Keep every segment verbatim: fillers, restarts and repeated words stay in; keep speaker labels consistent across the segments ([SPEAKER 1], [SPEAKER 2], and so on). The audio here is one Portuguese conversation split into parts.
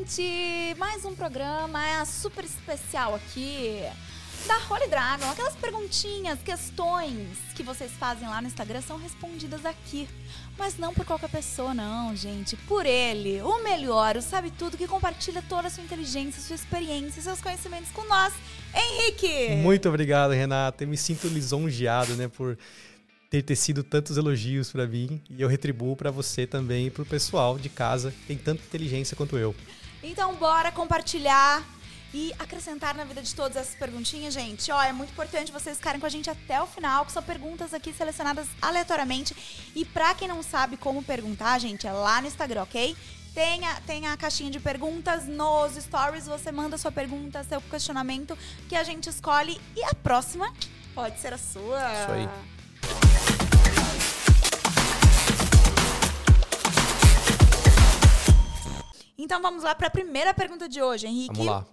[SPEAKER 1] gente! Mais um programa é super especial aqui da Holy Dragon. Aquelas perguntinhas, questões que vocês fazem lá no Instagram são respondidas aqui. Mas não por qualquer pessoa, não, gente. Por ele, o melhor, o sabe tudo, que compartilha toda a sua inteligência, sua experiência, seus conhecimentos com nós, Henrique!
[SPEAKER 2] Muito obrigado, Renata. Eu me sinto lisonjeado, né, por ter tecido tantos elogios para mim. E eu retribuo para você também e para o pessoal de casa que tem tanta inteligência quanto eu.
[SPEAKER 1] Então, bora compartilhar e acrescentar na vida de todas essas perguntinhas, gente. Ó, é muito importante vocês ficarem com a gente até o final, que são perguntas aqui selecionadas aleatoriamente. E pra quem não sabe como perguntar, gente, é lá no Instagram, ok? Tem a, tem a caixinha de perguntas nos stories, você manda sua pergunta, seu questionamento, que a gente escolhe. E a próxima pode ser a sua.
[SPEAKER 2] Isso aí.
[SPEAKER 1] Então vamos lá para a primeira pergunta de hoje, Henrique.
[SPEAKER 2] Vamos lá.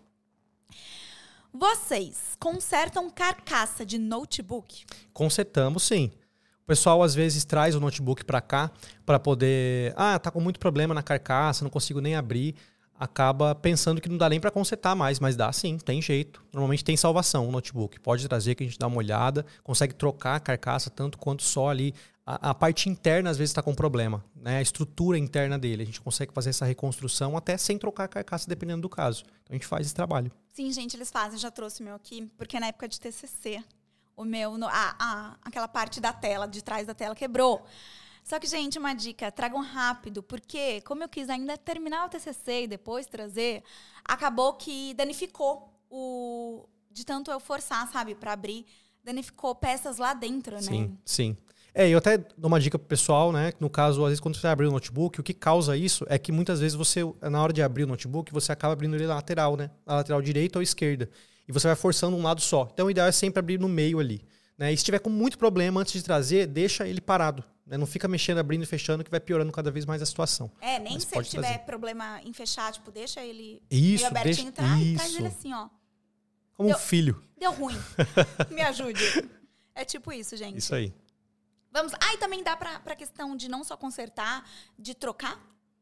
[SPEAKER 1] Vocês consertam carcaça de notebook?
[SPEAKER 2] Consertamos, sim. O pessoal às vezes traz o notebook para cá para poder... Ah, tá com muito problema na carcaça, não consigo nem abrir. Acaba pensando que não dá nem para consertar mais, mas dá sim, tem jeito. Normalmente tem salvação o notebook. Pode trazer que a gente dá uma olhada, consegue trocar a carcaça tanto quanto só ali. A, a parte interna às vezes está com problema, né? A estrutura interna dele. A gente consegue fazer essa reconstrução até sem trocar a carcaça, dependendo do caso. Então a gente faz esse trabalho.
[SPEAKER 1] Sim, gente, eles fazem. Já trouxe o meu aqui, porque na época de T C C, o meu, no, a, a, aquela parte da tela, de trás da tela, quebrou. Só que, gente, uma dica, tragam rápido, porque como eu quis ainda terminar o T C C e depois trazer, acabou que danificou o... De tanto eu forçar, sabe, para abrir, danificou peças lá dentro, né?
[SPEAKER 2] Sim, sim. É, eu até dou uma dica pro pessoal, né? No caso, às vezes, quando você abrir o notebook, o que causa isso é que muitas vezes você, na hora de abrir o notebook, você acaba abrindo ele na lateral, né? Na lateral direita ou esquerda. E você vai forçando um lado só. Então, o ideal é sempre abrir no meio ali, né? E se tiver com muito problema antes de trazer, deixa ele parado. Né? Não fica mexendo, abrindo e fechando, que vai piorando cada vez mais a situação.
[SPEAKER 1] É, nem
[SPEAKER 2] Mas
[SPEAKER 1] se ele tiver
[SPEAKER 2] trazer.
[SPEAKER 1] problema em fechar, tipo, deixa ele
[SPEAKER 2] isso,
[SPEAKER 1] meio abertinho,
[SPEAKER 2] deixa,
[SPEAKER 1] traz,
[SPEAKER 2] isso.
[SPEAKER 1] traz ele assim, ó.
[SPEAKER 2] Como
[SPEAKER 1] deu,
[SPEAKER 2] um filho.
[SPEAKER 1] Deu ruim. Me ajude. É tipo isso, gente.
[SPEAKER 2] Isso aí.
[SPEAKER 1] Vamos. Ah, e também dá pra, pra questão de não só consertar, de trocar?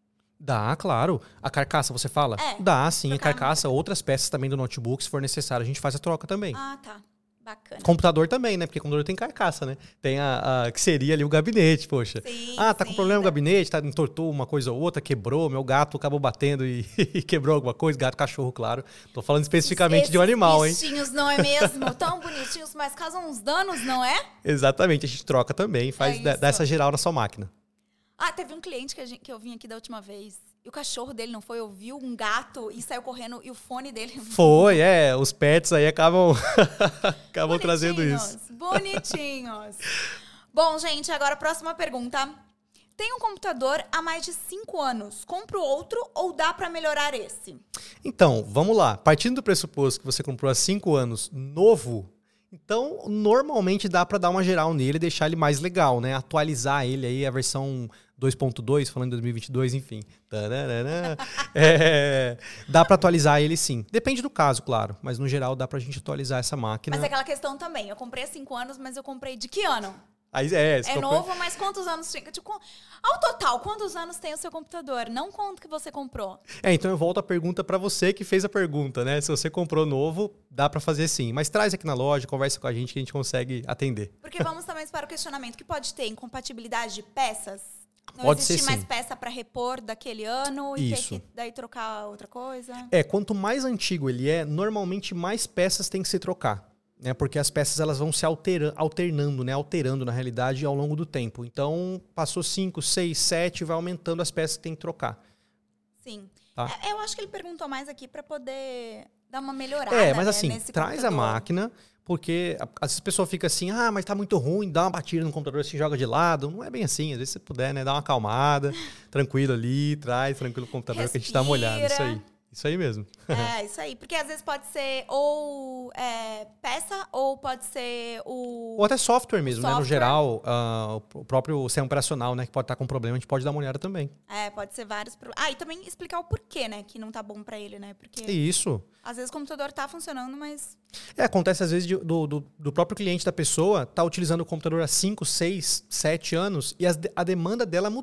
[SPEAKER 2] Dá, claro. A carcaça, você fala?
[SPEAKER 1] É.
[SPEAKER 2] Dá, sim.
[SPEAKER 1] Trocar
[SPEAKER 2] A carcaça, outras peças também do notebook, se for necessário, a gente faz a troca também.
[SPEAKER 1] Ah, tá. Bacana.
[SPEAKER 2] Computador também, né? Porque computador tem carcaça, né? Tem a, a que seria ali o gabinete, poxa.
[SPEAKER 1] Sim,
[SPEAKER 2] ah, tá
[SPEAKER 1] sim,
[SPEAKER 2] com problema no
[SPEAKER 1] tá.
[SPEAKER 2] gabinete, tá, entortou uma coisa ou outra, quebrou, meu gato acabou batendo e, e quebrou alguma coisa, gato, cachorro, claro. Tô falando especificamente
[SPEAKER 1] Esses
[SPEAKER 2] de um animal, hein?
[SPEAKER 1] bichinhos, não é mesmo? Tão bonitinhos, mas causam uns danos, não é?
[SPEAKER 2] Exatamente, a gente troca também, faz
[SPEAKER 1] É
[SPEAKER 2] dá,
[SPEAKER 1] isso.
[SPEAKER 2] dá essa geral na sua máquina.
[SPEAKER 1] Ah, teve um cliente que, a gente, que eu vim aqui da última vez. E o cachorro dele não foi, ouviu um gato e saiu correndo e o fone dele...
[SPEAKER 2] Foi, é, os pets aí acabam, acabam trazendo isso.
[SPEAKER 1] Bonitinhos. Bom, gente, agora a próxima pergunta. Tenho um computador há mais de cinco anos. Compro outro ou dá pra melhorar esse?
[SPEAKER 2] Então, vamos lá. Partindo do pressuposto que você comprou há cinco anos novo, então normalmente dá para dar uma geral nele e deixar ele mais legal, né? Atualizar ele aí, a versão dois ponto dois, falando em dois mil e vinte e dois, enfim. É, dá para atualizar ele sim. Depende do caso, claro. Mas no geral dá pra gente atualizar essa máquina.
[SPEAKER 1] Mas é aquela questão também. Eu comprei há cinco anos, mas eu comprei de que ano?
[SPEAKER 2] Aí, é,
[SPEAKER 1] É novo, mas quantos anos tinha? Tipo, ao total, quantos anos tem o seu computador? Não quanto que você comprou.
[SPEAKER 2] É, então eu volto a pergunta para você que fez a pergunta, né? Se você comprou novo, dá para fazer sim. Mas traz aqui na loja, conversa com a gente que a gente consegue atender.
[SPEAKER 1] Porque vamos também para o questionamento. Que pode ter incompatibilidade de peças? Não
[SPEAKER 2] Pode
[SPEAKER 1] existe
[SPEAKER 2] ser,
[SPEAKER 1] mais
[SPEAKER 2] sim.
[SPEAKER 1] peça para repor daquele ano e
[SPEAKER 2] Isso.
[SPEAKER 1] ter que daí trocar outra coisa?
[SPEAKER 2] É, quanto mais antigo ele é, normalmente mais peças tem que se trocar. Né, porque as peças elas vão se altera- alternando, né, alterando na realidade ao longo do tempo. Então, passou cinco, seis, sete, vai aumentando as peças que tem que trocar.
[SPEAKER 1] Sim.
[SPEAKER 2] Tá.
[SPEAKER 1] É, eu acho que ele perguntou mais aqui para poder dar uma melhorada.
[SPEAKER 2] É, mas
[SPEAKER 1] né,
[SPEAKER 2] assim,
[SPEAKER 1] nesse
[SPEAKER 2] traz a
[SPEAKER 1] computador.
[SPEAKER 2] máquina, porque às vezes a pessoa fica assim, ah, mas tá muito ruim, dá uma batida no computador, se joga de lado. Não é bem assim, às vezes se puder, né, dá uma acalmada, tranquilo ali, traz tranquilo o computador
[SPEAKER 1] Respira.
[SPEAKER 2] que a gente dá uma olhada. Isso aí. Isso aí mesmo.
[SPEAKER 1] É, isso aí. Porque às vezes pode ser ou é, peça ou pode ser o...
[SPEAKER 2] Ou até software mesmo, né? No
[SPEAKER 1] software.
[SPEAKER 2] geral, uh, o próprio sistema operacional, né? Que pode estar com problema, a gente pode dar uma olhada também.
[SPEAKER 1] É, pode ser vários... Pro... Ah, e também explicar o porquê, né? Que não tá bom pra ele, né? Porque
[SPEAKER 2] Isso.
[SPEAKER 1] às vezes o computador tá funcionando, mas...
[SPEAKER 2] É, acontece às vezes de- do, do, do próprio cliente da pessoa tá utilizando o computador há cinco, seis, sete anos e as de- a demanda dela mudou.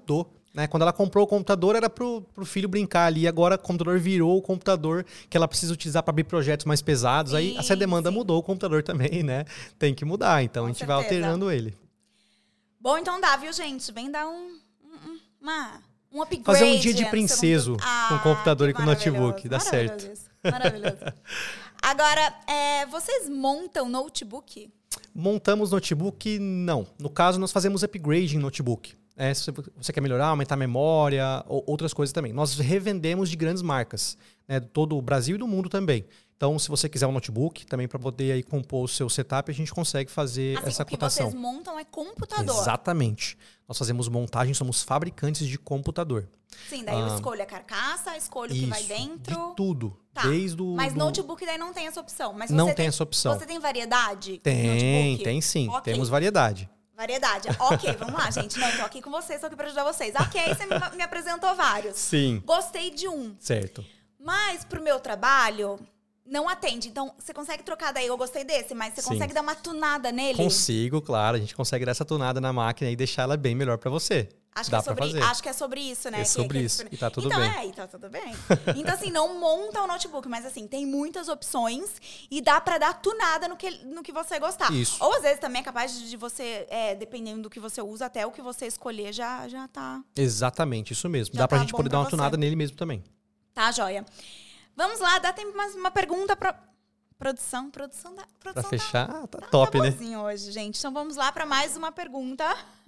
[SPEAKER 2] Né? Quando ela comprou o computador, era pro, pro filho brincar ali. Agora o computador virou o computador que ela precisa utilizar para abrir projetos mais pesados. Sim, aí essa demanda sim. mudou o computador também, né? Tem que mudar. Então, com a gente certeza. vai alternando ele.
[SPEAKER 1] Bom, então dá, viu, gente? Vem dar um, um, uma, um upgrade.
[SPEAKER 2] Fazer um dia de princeso ah, com o computador e com o notebook. Dá certo.
[SPEAKER 1] Isso. Maravilhoso. Agora, é, vocês montam notebook?
[SPEAKER 2] Montamos notebook? Não. No caso, nós fazemos upgrade em notebook. É, se você quer melhorar, aumentar a memória, ou outras coisas também. Nós revendemos de grandes marcas, né, de todo o Brasil e do mundo também. Então, se você quiser um notebook, também para poder aí compor o seu setup, a gente consegue fazer assim, essa cotação.
[SPEAKER 1] O que vocês montam é computador.
[SPEAKER 2] Exatamente. Nós fazemos montagem, somos fabricantes de computador.
[SPEAKER 1] Sim, daí ah, eu escolho a carcaça, escolho
[SPEAKER 2] isso,
[SPEAKER 1] o que vai dentro.
[SPEAKER 2] De tudo.
[SPEAKER 1] Tá.
[SPEAKER 2] Desde o,
[SPEAKER 1] Mas
[SPEAKER 2] do...
[SPEAKER 1] notebook daí não tem essa opção. Mas
[SPEAKER 2] não
[SPEAKER 1] você
[SPEAKER 2] tem,
[SPEAKER 1] tem
[SPEAKER 2] essa opção.
[SPEAKER 1] Você tem variedade?
[SPEAKER 2] Tem, tem sim. Okay. Temos variedade.
[SPEAKER 1] Variedade. Ok, vamos lá, gente. Não, tô aqui com vocês, tô aqui pra ajudar vocês. Ok, você me, me apresentou vários.
[SPEAKER 2] Sim.
[SPEAKER 1] Gostei de um.
[SPEAKER 2] Certo.
[SPEAKER 1] Mas pro meu trabalho, não atende. Então, você consegue trocar daí, eu gostei desse, mas você Sim. consegue dar uma tunada nele?
[SPEAKER 2] Consigo, claro. A gente consegue dar essa tunada na máquina e deixar ela bem melhor pra você.
[SPEAKER 1] Acho
[SPEAKER 2] Dá
[SPEAKER 1] que, é sobre, acho que é sobre isso, né?
[SPEAKER 2] É sobre
[SPEAKER 1] que,
[SPEAKER 2] isso.
[SPEAKER 1] Que...
[SPEAKER 2] E tá tudo
[SPEAKER 1] então,
[SPEAKER 2] bem.
[SPEAKER 1] É, e tá tudo bem. Então, assim, não monta o notebook, mas assim, tem muitas opções e dá pra dar tunada no que, no que você gostar.
[SPEAKER 2] Isso.
[SPEAKER 1] Ou às vezes também é capaz de você, é, dependendo do que você usa, até o que você escolher já, já tá.
[SPEAKER 2] Exatamente, isso mesmo.
[SPEAKER 1] Já
[SPEAKER 2] dá pra
[SPEAKER 1] tá
[SPEAKER 2] gente poder dar uma
[SPEAKER 1] você.
[SPEAKER 2] tunada nele mesmo também.
[SPEAKER 1] Tá, joia. Vamos lá, dá tempo mais uma pergunta pra. Produção, produção da. Produção
[SPEAKER 2] pra fechar,
[SPEAKER 1] tá,
[SPEAKER 2] tá,
[SPEAKER 1] tá
[SPEAKER 2] top,
[SPEAKER 1] tá
[SPEAKER 2] né?
[SPEAKER 1] Hoje, gente. Então vamos lá pra mais uma pergunta.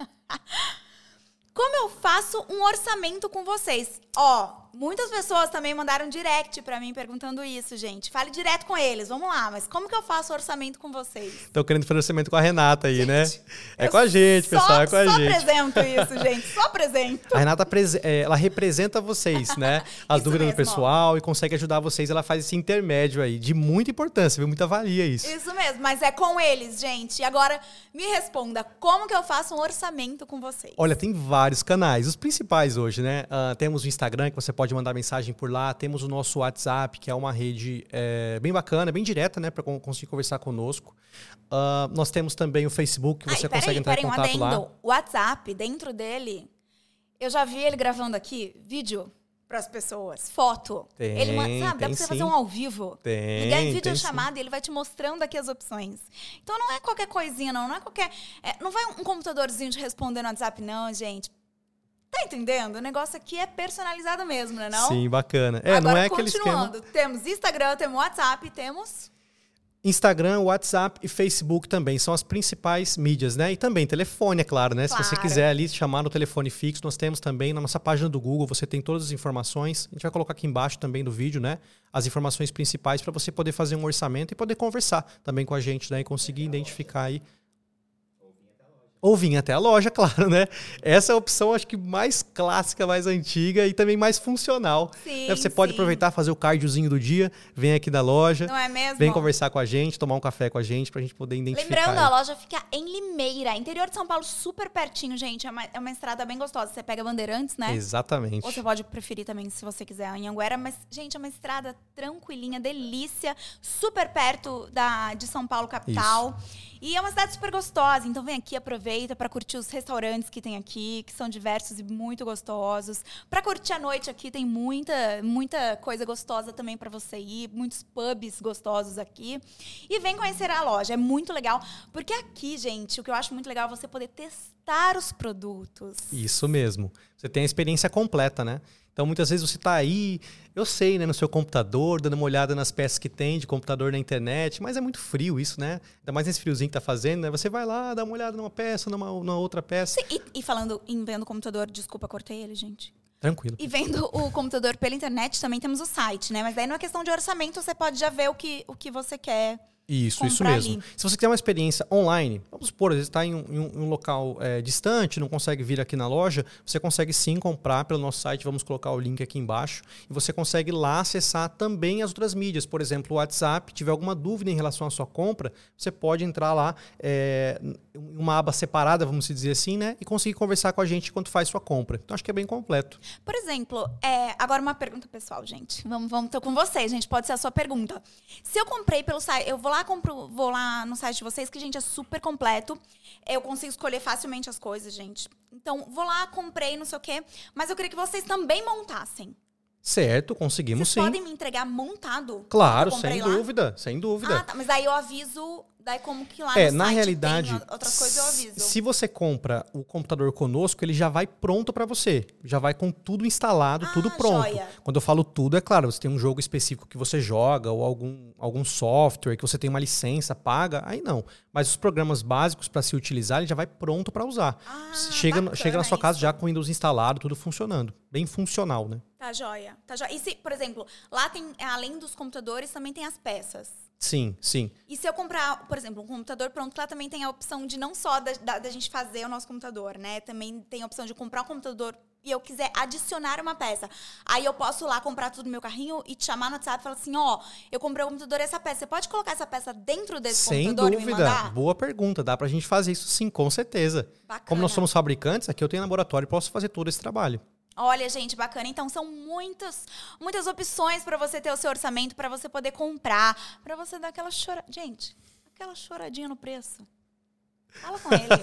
[SPEAKER 1] Como eu faço um orçamento com vocês? Ó, muitas pessoas também mandaram direct pra mim perguntando isso, gente. Fale direto com eles, vamos lá. Mas como que eu faço orçamento com vocês?
[SPEAKER 2] Estão querendo fazer orçamento com a Renata aí,
[SPEAKER 1] gente,
[SPEAKER 2] né? É com a gente,
[SPEAKER 1] só,
[SPEAKER 2] pessoal, é com a
[SPEAKER 1] só
[SPEAKER 2] gente.
[SPEAKER 1] Só apresento isso, gente, só apresento.
[SPEAKER 2] A Renata, ela representa vocês, né? As
[SPEAKER 1] isso
[SPEAKER 2] dúvidas
[SPEAKER 1] mesmo,
[SPEAKER 2] do pessoal ó. E consegue ajudar vocês. Ela faz esse intermédio aí, de muita importância, viu? Muita valia isso.
[SPEAKER 1] Isso mesmo, mas é com eles, gente. E agora, me responda, como que eu faço um orçamento com vocês?
[SPEAKER 2] Olha, tem vários canais, os principais hoje, né? Uh, temos o Instagram, que você pode mandar mensagem por lá. Temos o nosso WhatsApp, que é uma rede é, bem bacana, bem direta, né? Para conseguir conversar conosco. Uh, nós temos também o Facebook, que você ah, consegue aí, entrar em contato um lá.
[SPEAKER 1] O WhatsApp, dentro dele, eu já vi ele gravando aqui vídeo para as pessoas, foto.
[SPEAKER 2] Tem,
[SPEAKER 1] ele, sabe, dá para você
[SPEAKER 2] sim.
[SPEAKER 1] fazer um ao vivo.
[SPEAKER 2] Tem,
[SPEAKER 1] Ligar em vídeo
[SPEAKER 2] tem,
[SPEAKER 1] chamada e ele vai te mostrando aqui as opções. Então não é qualquer coisinha, não. Não é qualquer. É, não vai um computadorzinho de responder no WhatsApp, não, gente. Tá entendendo? O negócio aqui é personalizado mesmo, né? Não?
[SPEAKER 2] Sim, bacana. É,
[SPEAKER 1] Agora,
[SPEAKER 2] não é aquele esquema.
[SPEAKER 1] Temos Instagram, temos WhatsApp, temos...
[SPEAKER 2] Instagram, WhatsApp e Facebook também são as principais mídias, né? E também telefone, é claro, né?
[SPEAKER 1] Claro.
[SPEAKER 2] Se você quiser ali chamar no telefone fixo, nós temos também na nossa página do Google, você tem todas as informações. A gente vai colocar aqui embaixo também do vídeo, né? As informações principais para você poder fazer um orçamento e poder conversar também com a gente, né? E conseguir identificar aí. Ou vir até a loja, claro, né? Essa é a opção, acho que mais clássica, mais antiga e também mais funcional.
[SPEAKER 1] Sim,
[SPEAKER 2] Você pode
[SPEAKER 1] sim.
[SPEAKER 2] aproveitar, fazer o cardiozinho do dia, vem aqui da loja.
[SPEAKER 1] Não é mesmo?
[SPEAKER 2] Vem conversar com a gente, tomar um café com a gente, pra gente poder identificar.
[SPEAKER 1] Lembrando,
[SPEAKER 2] aí.
[SPEAKER 1] a loja fica em Limeira, interior de São Paulo, super pertinho, gente. É uma, é uma estrada bem gostosa. Você pega Bandeirantes, né?
[SPEAKER 2] Exatamente.
[SPEAKER 1] Ou você pode preferir também, se você quiser, em Anhanguera. Mas, gente, é uma estrada tranquilinha, delícia. Super perto da, de São Paulo, capital. Isso. E é uma cidade super gostosa, então vem aqui, aproveita para curtir os restaurantes que tem aqui, que são diversos e muito gostosos. Para curtir a noite aqui tem muita, muita coisa gostosa também para você ir, muitos pubs gostosos aqui. E vem conhecer a loja, é muito legal, porque aqui, gente, o que eu acho muito legal é você poder testar os produtos.
[SPEAKER 2] Isso mesmo, você tem a experiência completa, né? Então, muitas vezes você está aí, eu sei, né, no seu computador, dando uma olhada nas peças que tem de computador na internet, mas é muito frio isso, né? Ainda mais nesse friozinho que tá fazendo, né? Você vai lá, dá uma olhada numa peça, numa, numa outra peça.
[SPEAKER 1] Sim, e, e falando em vendo o computador, desculpa, cortei ele, gente.
[SPEAKER 2] Tranquilo.
[SPEAKER 1] E vendo o computador pela internet, também temos o site, né? Mas daí não é questão de orçamento, você pode já ver o que, o que você quer.
[SPEAKER 2] Isso, isso mesmo. Ali. Se você quer uma experiência online, vamos supor, às vezes está em um, em um local é, distante, não consegue vir aqui na loja, você consegue sim comprar pelo nosso site, vamos colocar o link aqui embaixo, e você consegue lá acessar também as outras mídias, por exemplo, o WhatsApp, tiver alguma dúvida em relação à sua compra, você pode entrar lá é, em uma aba separada, vamos dizer assim, né, e conseguir conversar com a gente enquanto faz sua compra. Então, acho que é bem completo.
[SPEAKER 1] Por exemplo, é, agora uma pergunta pessoal, gente. Vamos, vamos, tô com vocês, gente, pode ser a sua pergunta. Se eu comprei pelo site, eu vou lá, compro, vou lá no site de vocês, que, gente, é super completo. Eu consigo escolher facilmente as coisas, gente. Então, vou lá, comprei, não sei o quê. Mas eu queria que vocês também montassem.
[SPEAKER 2] Certo, conseguimos
[SPEAKER 1] Vocês
[SPEAKER 2] sim.
[SPEAKER 1] podem me entregar montado?
[SPEAKER 2] Claro,
[SPEAKER 1] Eu comprei
[SPEAKER 2] sem
[SPEAKER 1] lá?
[SPEAKER 2] dúvida, sem dúvida.
[SPEAKER 1] Ah, tá. Mas aí eu aviso... Daí como que lá
[SPEAKER 2] É,
[SPEAKER 1] no
[SPEAKER 2] na
[SPEAKER 1] site
[SPEAKER 2] realidade,
[SPEAKER 1] tem outras coisas, eu aviso.
[SPEAKER 2] se você compra o computador conosco, ele já vai pronto para você. Já vai com tudo instalado,
[SPEAKER 1] Ah,
[SPEAKER 2] tudo pronto.
[SPEAKER 1] joia.
[SPEAKER 2] Quando eu falo tudo, é claro, você tem um jogo específico que você joga ou algum, algum software que você tem uma licença paga, aí não. Mas os programas básicos para se utilizar, ele já vai pronto para usar.
[SPEAKER 1] Ah,
[SPEAKER 2] chega,
[SPEAKER 1] bacana
[SPEAKER 2] chega na sua casa
[SPEAKER 1] isso.
[SPEAKER 2] já com o Windows instalado, tudo funcionando. Bem funcional, né?
[SPEAKER 1] Tá joia, tá joia. E se, por exemplo, lá tem, além dos computadores, também tem as peças.
[SPEAKER 2] Sim, sim.
[SPEAKER 1] E se eu comprar, por exemplo, um computador pronto, lá também tem a opção de não só da, da, da gente fazer o nosso computador, né? Também tem a opção de comprar um computador e eu quiser adicionar uma peça. Aí eu posso lá comprar tudo no meu carrinho e te chamar no WhatsApp e falar assim, ó, oh, eu comprei o computador e essa peça. Você pode colocar essa peça dentro desse
[SPEAKER 2] Sem
[SPEAKER 1] computador e me
[SPEAKER 2] dúvida.
[SPEAKER 1] mandar?
[SPEAKER 2] Boa pergunta. Dá pra gente fazer isso sim, com certeza.
[SPEAKER 1] Bacana.
[SPEAKER 2] Como nós somos fabricantes, aqui eu tenho laboratório e posso fazer todo esse trabalho.
[SPEAKER 1] Olha, gente, bacana. Então, são muitas, muitas opções para você ter o seu orçamento, para você poder comprar, para você dar aquela chora... Gente, aquela choradinha no preço. Fala com ele.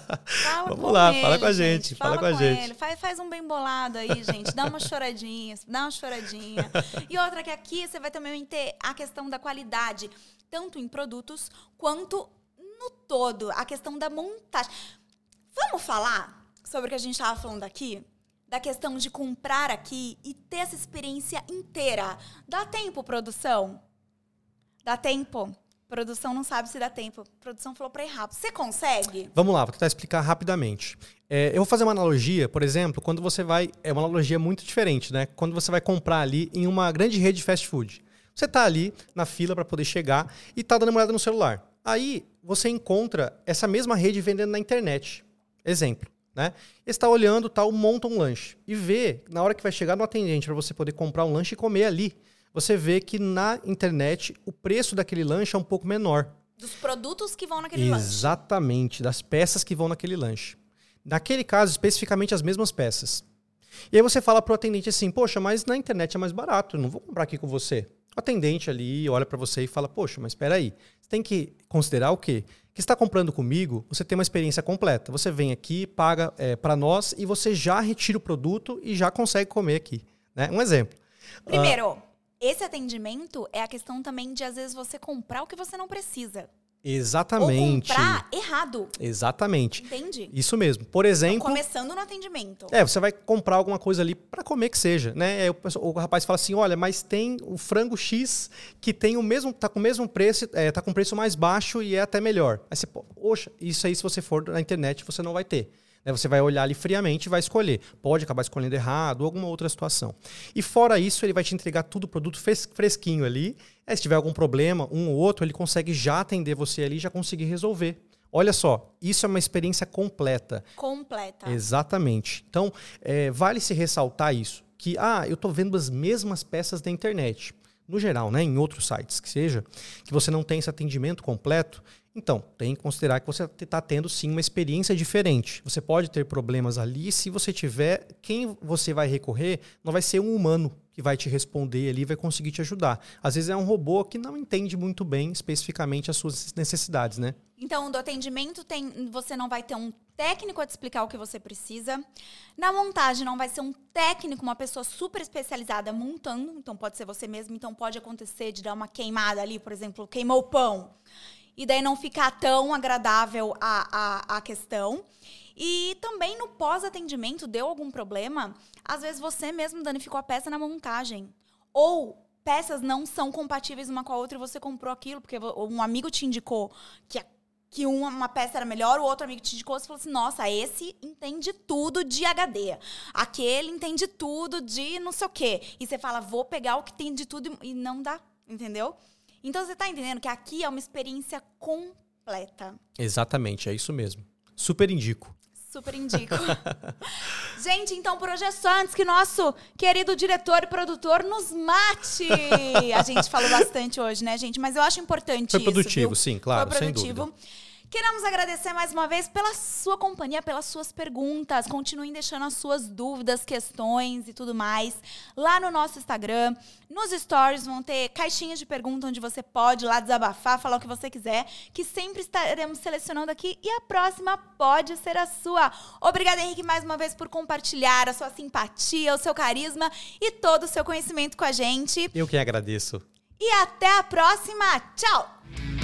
[SPEAKER 1] Fala
[SPEAKER 2] Vamos
[SPEAKER 1] com
[SPEAKER 2] lá,
[SPEAKER 1] ele,
[SPEAKER 2] fala com a gente, fala,
[SPEAKER 1] fala
[SPEAKER 2] com a gente.
[SPEAKER 1] Ele. Faz, faz um bem bolado aí, gente. Dá uma choradinha, dá uma choradinha. E outra que aqui você vai também ter a questão da qualidade, tanto em produtos quanto no todo. A questão da montagem. Vamos falar sobre o que a gente estava falando aqui? Da questão de comprar aqui e ter essa experiência inteira. Dá tempo, produção? Dá tempo? Produção não sabe se dá tempo. Produção falou pra ir rápido. Você consegue?
[SPEAKER 2] Vamos lá, vou tentar explicar rapidamente. É, eu vou fazer uma analogia, por exemplo, quando você vai... É uma analogia muito diferente, né? Quando você vai comprar ali em uma grande rede de fast food. Você tá ali na fila para poder chegar e tá dando uma olhada no celular. Aí você encontra essa mesma rede vendendo na internet. Exemplo. Né? E está olhando, tal, monta um lanche e vê, na hora que vai chegar no atendente para você poder comprar um lanche e comer ali, você vê que na internet o preço daquele lanche é um pouco menor.
[SPEAKER 1] Dos produtos que vão naquele lanche.
[SPEAKER 2] Exatamente, das peças que vão naquele lanche. Naquele caso, especificamente as mesmas peças. E aí você fala pro atendente assim, poxa, mas na internet é mais barato, eu não vou comprar aqui com você. O atendente ali olha para você e fala, poxa, mas espera aí, você tem que considerar o quê? Que está comprando comigo, você tem uma experiência completa. Você vem aqui, paga é, para nós e você já retira o produto e já consegue comer aqui. Né? Um exemplo.
[SPEAKER 1] Primeiro, uh, esse atendimento é a questão também de, às vezes, você comprar o que você não precisa.
[SPEAKER 2] Exatamente.
[SPEAKER 1] Ou comprar errado.
[SPEAKER 2] Exatamente.
[SPEAKER 1] Entende?
[SPEAKER 2] Isso mesmo. Por exemplo...
[SPEAKER 1] Então, começando no atendimento.
[SPEAKER 2] É, você vai comprar alguma coisa ali para comer que seja, né? Aí o, o rapaz fala assim, olha, mas tem o frango X que tem o mesmo, tá com o mesmo preço, é, tá com preço mais baixo e é até melhor. Aí você, poxa, isso aí se você for na internet você não vai ter. Você vai olhar ali friamente e vai escolher. Pode acabar escolhendo errado ou alguma outra situação. E fora isso, ele vai te entregar tudo o produto fresquinho ali. Aí, se tiver algum problema, um ou outro, ele consegue já atender você ali e já conseguir resolver. Olha só, isso é uma experiência completa.
[SPEAKER 1] Completa.
[SPEAKER 2] Exatamente. Então, é, vale se ressaltar isso. Que, ah, eu estou vendo as mesmas peças da internet. No geral, né, em outros sites que seja, que você não tem esse atendimento completo, então, tem que considerar que você está tendo, sim, uma experiência diferente. Você pode ter problemas ali, se você tiver, quem você vai recorrer não vai ser um humano que vai te responder ali e vai conseguir te ajudar. Às vezes é um robô que não entende muito bem, especificamente, as suas necessidades, né?
[SPEAKER 1] Então, do atendimento, tem, você não vai ter um técnico a te explicar o que você precisa. Na montagem, não vai ser um técnico, uma pessoa super especializada montando. Então, pode ser você mesmo. Então, pode acontecer de dar uma queimada ali, por exemplo, queimou o pão. E daí não ficar tão agradável a, a, a questão. E também no pós-atendimento, deu algum problema, às vezes você mesmo danificou a peça na montagem. Ou peças não são compatíveis uma com a outra e você comprou aquilo, porque um amigo te indicou que, que uma, uma peça era melhor, o outro amigo te indicou, você falou assim, nossa, esse entende tudo de H D. Aquele entende tudo de não sei o quê. E você fala, vou pegar o que tem de tudo e não dá, entendeu? Então, você está entendendo que aqui é uma experiência completa.
[SPEAKER 2] Exatamente, é isso mesmo. Super indico.
[SPEAKER 1] Super indico. Gente, então, por hoje é só, antes que nosso querido diretor e produtor nos mate. A gente falou bastante hoje, né, gente? Mas eu acho importante isso.
[SPEAKER 2] Foi produtivo,
[SPEAKER 1] viu?
[SPEAKER 2] sim, claro,
[SPEAKER 1] Foi
[SPEAKER 2] sem
[SPEAKER 1] produtivo.
[SPEAKER 2] dúvida.
[SPEAKER 1] Queremos agradecer mais uma vez pela sua companhia, pelas suas perguntas. Continuem deixando as suas dúvidas, questões e tudo mais lá no nosso Instagram. Nos stories vão ter caixinhas de perguntas onde você pode ir lá desabafar, falar o que você quiser, que sempre estaremos selecionando aqui e a próxima pode ser a sua. Obrigada, Henrique, mais uma vez por compartilhar a sua simpatia, o seu carisma e todo o seu conhecimento com a gente.
[SPEAKER 2] Eu que agradeço.
[SPEAKER 1] E até a próxima. Tchau!